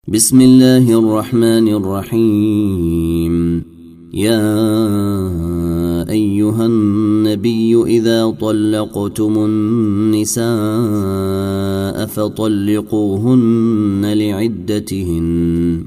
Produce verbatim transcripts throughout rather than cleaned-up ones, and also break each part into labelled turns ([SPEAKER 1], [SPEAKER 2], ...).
[SPEAKER 1] بسم الله الرحمن الرحيم. يا أيها النبي إذا طلقتم النساء فطلقوهن لعدتهن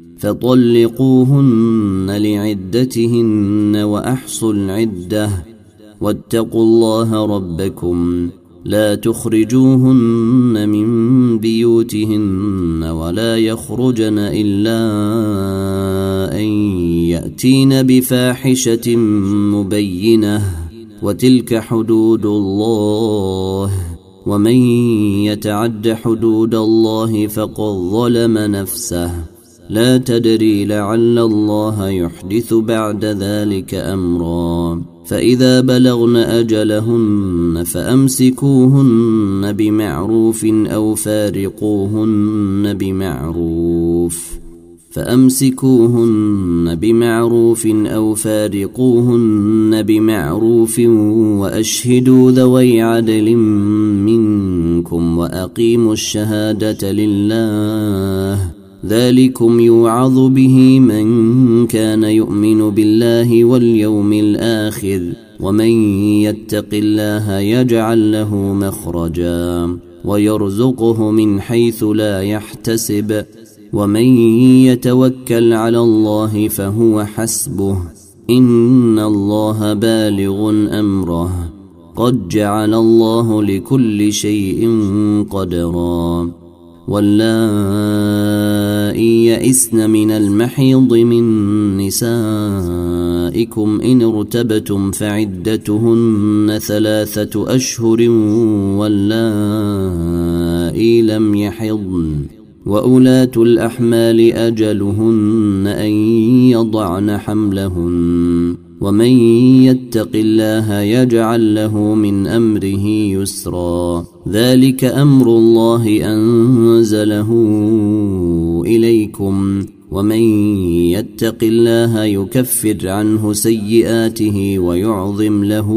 [SPEAKER 1] فطلقوهن لعدتهن وأحصوا العدة واتقوا الله ربكم لا تخرجوهن من بيوتهن ولا يخرجن إلا أن يأتين بفاحشة مبينة وتلك حدود الله ومن يتعد حدود الله فقد ظلم نفسه لا تدري لعل الله يحدث بعد ذلك أمرا. فإذا بلغن أجلهن فأمسكوهن بمعروف أو فارقوهن بمعروف فأمسكوهن بمعروف أو فارقوهن بمعروف وأشهدوا ذوي عدل منكم وأقيموا الشهادة لله ذلكم يوعظ به من كان يؤمن بالله واليوم الآخر ومن يتق الله يجعل له مخرجا ويرزقه من حيث لا يحتسب ومن يتوكل على الله فهو حسبه إن الله بالغ أمره قد جعل الله لكل شيء قدرا. واللائي يئسن من المحيض من نسائكم إن ارتبتم فعدتهن ثلاثة أشهر واللائي لم يحضن وأولاة الأحمال أجلهن أن يضعن حملهن ومن يتق الله يجعل له من أمره يسرا. ذلك أمر الله أنزله إليكم ومن يتق الله يكفر عنه سيئاته ويعظم له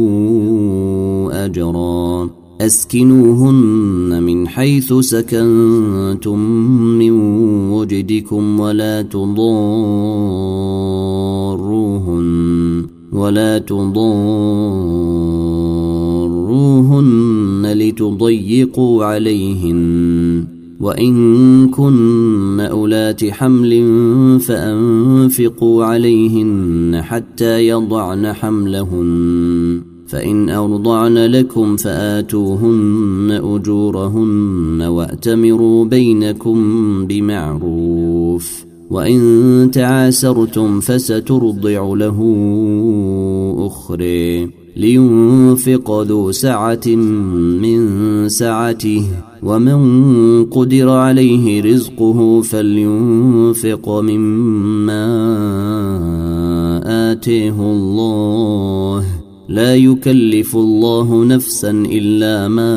[SPEAKER 1] أجرا. أسكنوهن من حيث سكنتم من وجدكم ولا تضاروهن ولا تضاروهن لتضيقوا عليهن وإن كن أولات حمل فأنفقوا عليهن حتى يضعن حملهن فإن أرضعن لكم فآتوهن أجورهن وأتمروا بينكم بمعروف وإن تعاسرتم فسترضع له أخرى لينفق ذو سعة من سعته ومن قدر عليه رزقه فلينفق مما آتيه الله لا يكلف الله نفسا إلا ما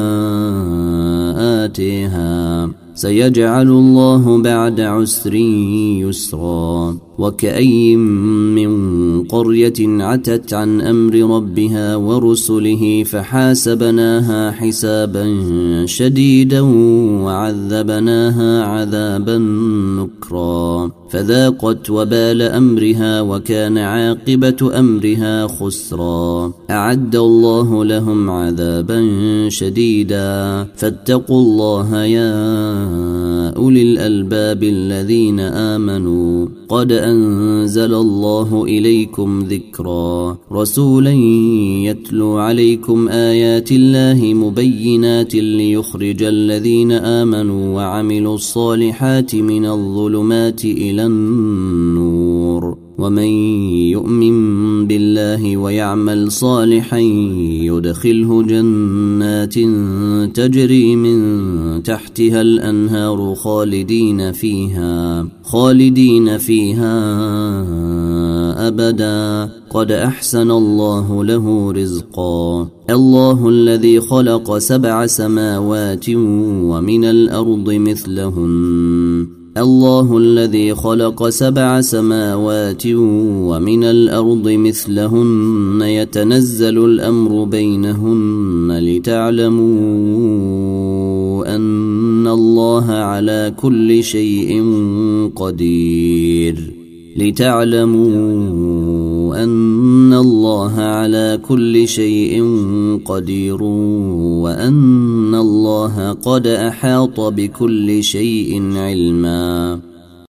[SPEAKER 1] آتيها سيجعل الله بعد عسر يسرا. وكأي من قرية عتت عن أمر ربها ورسله فحاسبناها حسابا شديدا وعذبناها عذابا نكرا فذاقت وبال أمرها وكان عاقبة أمرها خسرا. أعد الله لهم عذابا شديدا فاتقوا الله يا أولي الألباب الذين آمنوا قد أنزل الله إليكم ذكرا رسولا يتلو عليكم آيات الله مبينات ليخرج الذين آمنوا وعملوا الصالحات من الظلمات إلى النور ومن يؤمن بالله ويعمل صالحا يدخله جنات تجري من تحتها الأنهار خالدين فيها خالدين فيها أبدا قد أحسن الله له رزقا. الله الذي خلق سبع سماوات ومن الأرض مثلهن الله الذي خلق سبع سماوات ومن الأرض مثلهن يتنزل الأمر بينهن لتعلموا أن الله على كل شيء قدير لتعلموا أن الله على كل شيء قدير وأن الله قد أحاط بكل شيء علما.